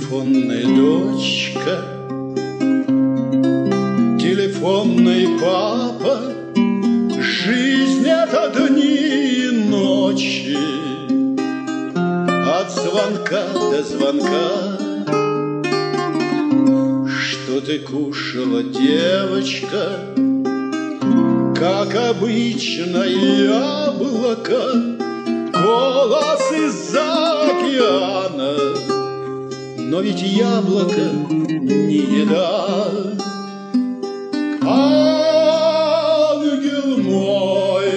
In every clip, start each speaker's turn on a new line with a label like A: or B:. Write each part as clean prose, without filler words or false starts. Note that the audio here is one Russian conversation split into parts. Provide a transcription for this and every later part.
A: Телефонная дочка, телефонный папа, жизнь — это дни и ночи, от звонка до звонка. Что ты кушала, девочка? Как обычно, яблоко, голос из-за океана. Но ведь яблоко не еда. Ангел мой,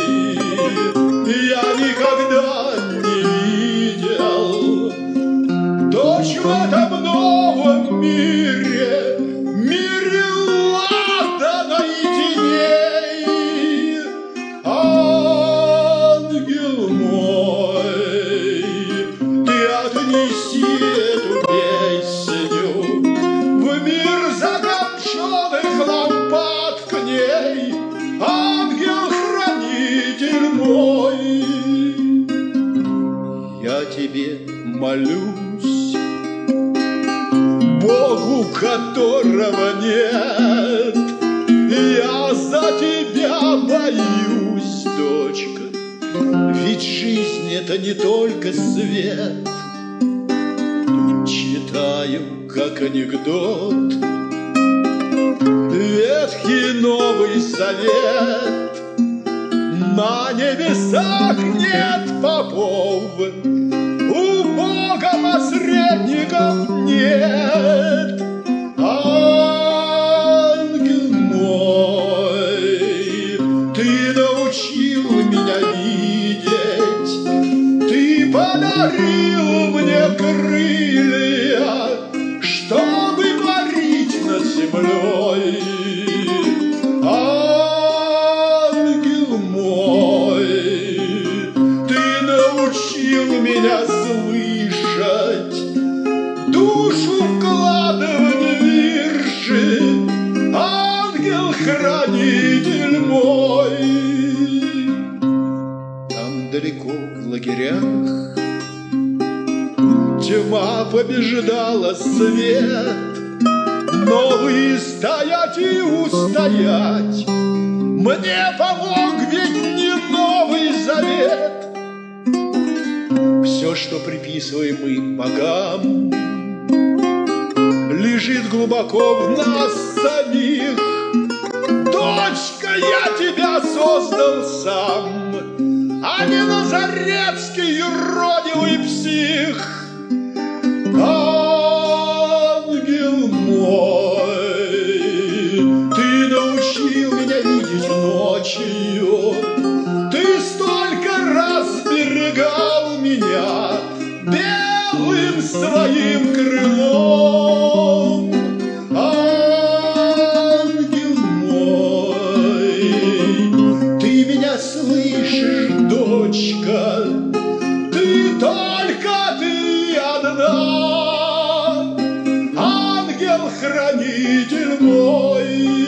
A: я никогда не видел дочь в этом новом мире, мире ладана и теней. Ангел мой, ты отнеси эту песню в мир закопченных лампад к ней. Ангел-хранитель мой, я тебе молюсь, Богу, которого нет. Я за тебя боюсь, дочка, ведь жизнь — это не только свет. Читаю, как анекдот, Ветхий Новый Завет. На небесах нет попов, у Бога посредников нет. Ангел мой, ты научил меня видеть, ты подарил мне крылья, чтобы парить над землей. Ангел мой, ты научил меня слышать, душу вкладывать в вирши. Ангел-хранитель мой. Там далеко в лагерях тьма побеждала свет, но выстоять и устоять мне помог ведь не Новый Завет. Все, что приписываем мы богам, лежит глубоко в нас самих. Дочка, я тебя создал сам, а не назаретский юродивый псих. Ангел мой, ты научил меня видеть ночью, ты столько раз берегал меня белым своим крылом. Ангел мой, ты меня слышишь, дочка, ты только ты одна. Ангел-хранитель мой.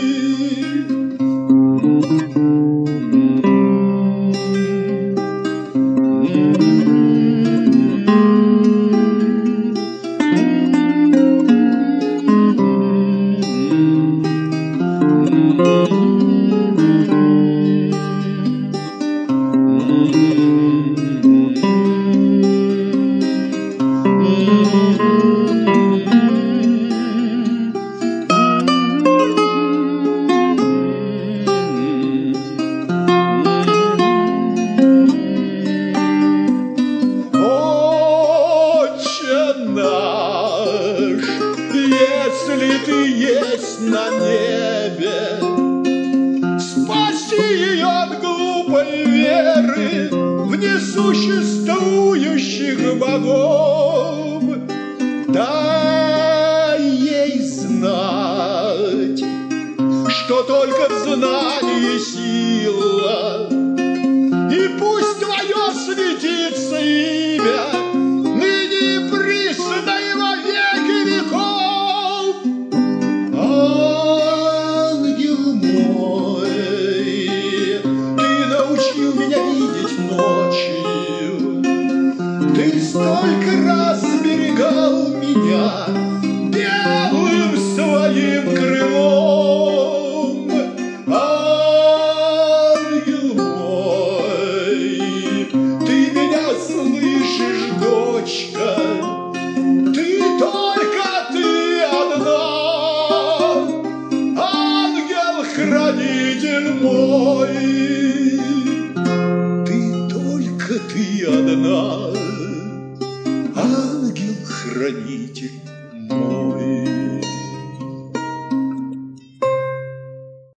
A: Если ты есть на небе, спаси ее от глупой веры в несуществующих богов.